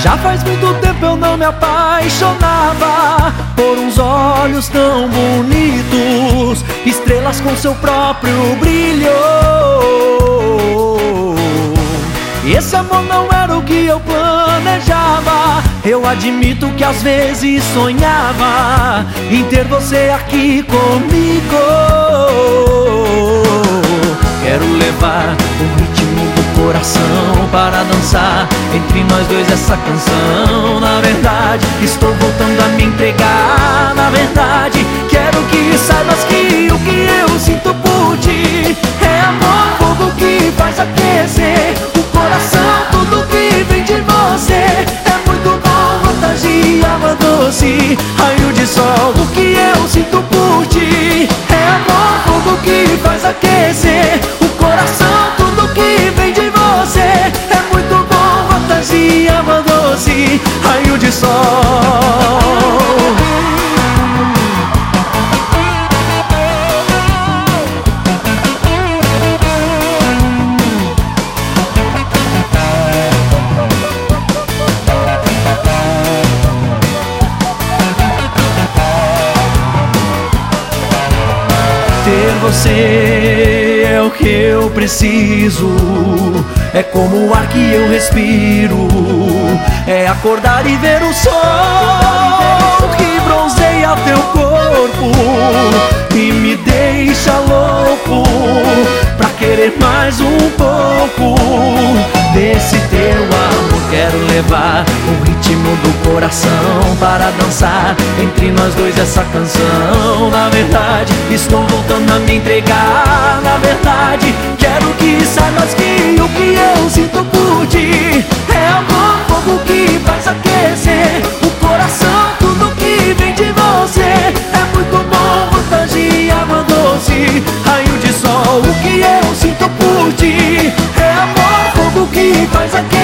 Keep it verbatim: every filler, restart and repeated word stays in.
Já faz muito tempo eu não me apaixonava por uns olhos tão bonitos, estrelas com seu próprio brilho. E esse amor não era o que eu planejava. Eu admito que às vezes sonhava em ter você aqui comigo. Quero levar o ritmo do coração para dançar entre nós dois essa canção. Na verdade, estou voltando a me entregar. Na verdade, quero que saibas que o que eu sinto por ti é amor, fogo que faz aquecer o coração. Tudo que vem de você é muito bom, fantasia, água doce, raio de sol. O que eu sinto por ti é amor, fogo que faz aquecer o coração. Tudo que vem de você é muito bom, fantasia, água doce, raio de sol. Ter você é o que eu preciso, é como o ar que eu respiro, é acordar e ver o sol que bronzeia teu corpo e me deixa louco pra querer mais um pouco desse teu amor. Quero levar o ritmo do coração para dançar entre nós dois essa canção. Na verdade, estou voltando a me entregar. Na verdade, quero que saibas que o que eu sinto por ti é amor, fogo que faz aquecer o coração. Tudo que vem de você é muito bom, fantasia, água doce, raio de sol. O que eu sinto por ti é amor, fogo que faz aquecer